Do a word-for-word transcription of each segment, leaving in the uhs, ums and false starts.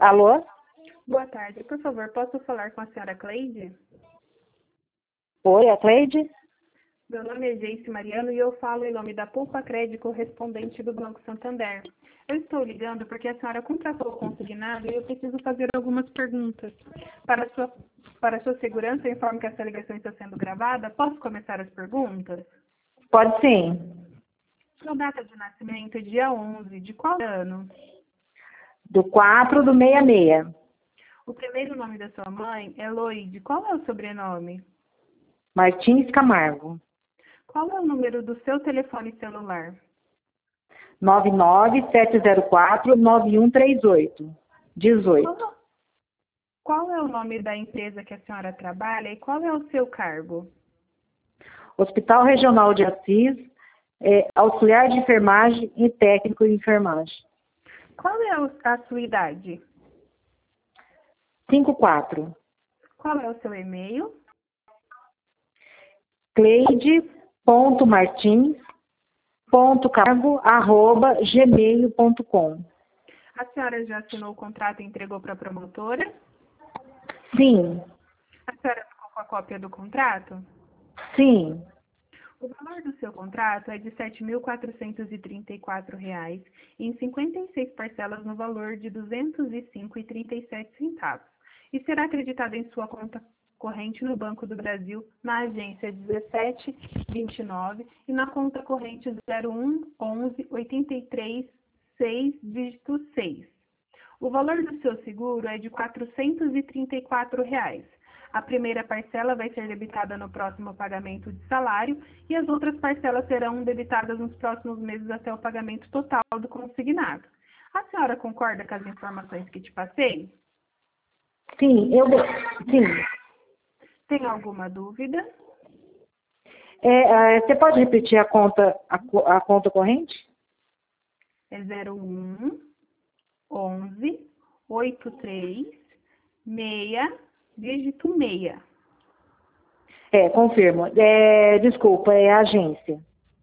Alô? Boa tarde. Por favor, posso falar com a senhora Cleide? Oi, a Cleide? Meu nome é Geice Mariano e eu falo em nome da Poupa Crédito correspondente do Banco Santander. Eu estou ligando porque a senhora contratou o consignado e eu preciso fazer algumas perguntas. Para sua, para sua segurança, eu informo que essa ligação está sendo gravada. Posso começar as perguntas? Pode sim. Sua data de nascimento é dia onze. De qual ano? Do quatro do sessenta e seis. O primeiro nome da sua mãe é Loide. Qual é o sobrenome? Martins Camargo. Qual é o número do seu telefone celular? nove nove sete zero quatro nove um três oito. dezoito. Qual, qual é o nome da empresa que a senhora trabalha e qual é o seu cargo? Hospital Regional de Assis, é, auxiliar de enfermagem e técnico de enfermagem. Qual é o- a sua idade? cinquenta e quatro. Qual é o seu e-mail? cleide.martins.cargo arroba gmail ponto com. A senhora já assinou o contrato e entregou para a promotora? Sim, A senhora ficou com a cópia do contrato? sim. O valor do seu contrato é de sete mil quatrocentos e trinta e quatro reais em cinquenta e seis parcelas no valor de duzentos e cinco reais e trinta e sete centavos e será acreditado em sua conta corrente no Banco do Brasil, na agência dezessete vinte e nove e na conta corrente zero um onze oitenta e três seis, dígito seis. O valor do seu seguro é de quatrocentos e trinta e quatro reais. A primeira parcela vai ser debitada no próximo pagamento de salário e as outras parcelas serão debitadas nos próximos meses até o pagamento total do consignado. A senhora concorda com as informações que te passei? Sim, eu. Sim. Tem alguma dúvida? É, é, você pode repetir a conta, a, co- a conta corrente? É zero um onze oitenta e três seis, dígito seis. É, confirmo. É, desculpa, é a agência.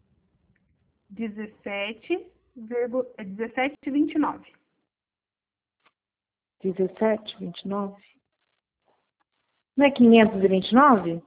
dezessete, dezessete vinte e nove. dezessete, vinte e nove. Não é quinhentos e vinte e nove?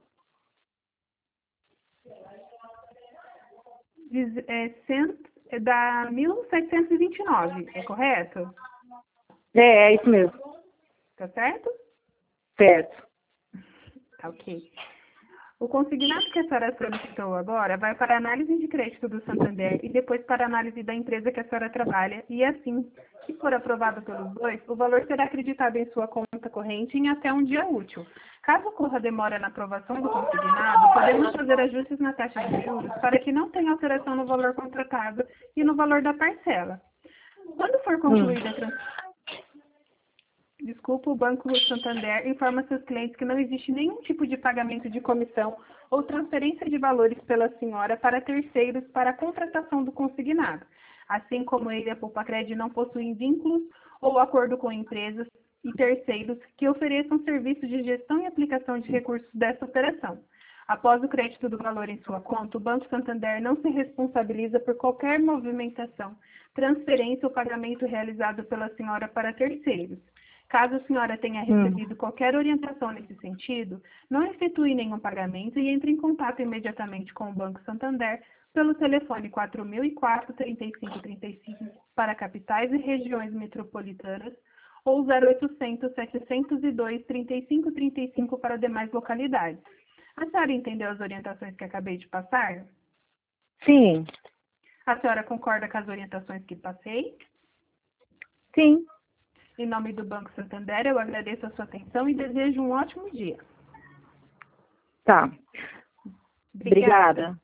Diz- É, cento, é da mil setecentos e vinte e nove, é correto? É, é isso mesmo. Tá certo? Certo. Tá ok. O consignado que a senhora solicitou agora vai para a análise de crédito do Santander e depois para a análise da empresa que a senhora trabalha e assim, se for aprovado pelos dois, o valor será acreditado em sua conta corrente em até um dia útil. Caso ocorra demora na aprovação do consignado, podemos fazer ajustes na taxa de juros para que não tenha alteração no valor contratado e no valor da parcela. Quando for Hum. concluída a trans... Desculpa, o Banco Santander informa seus clientes que não existe nenhum tipo de pagamento de comissão ou transferência de valores pela senhora para terceiros para a contratação do consignado. Assim como ele, a Poupa-Cred não possuem vínculos ou acordo com empresas e terceiros que ofereçam serviços de gestão e aplicação de recursos dessa operação. Após o crédito do valor em sua conta, o Banco Santander não se responsabiliza por qualquer movimentação, transferência ou pagamento realizado pela senhora para terceiros. Caso a senhora tenha recebido qualquer orientação nesse sentido, não efetue nenhum pagamento e entre em contato imediatamente com o Banco Santander pelo telefone quatro mil e quatro, trinta e cinco trinta e cinco para capitais e regiões metropolitanas ou zero oitocentos, setecentos e dois, trinta e cinco trinta e cinco para demais localidades. A senhora entendeu as orientações que acabei de passar? Sim. A senhora concorda com as orientações que passei? Sim. Em nome do Banco Santander, eu agradeço a sua atenção e desejo um ótimo dia. Tá. Obrigada. Obrigada.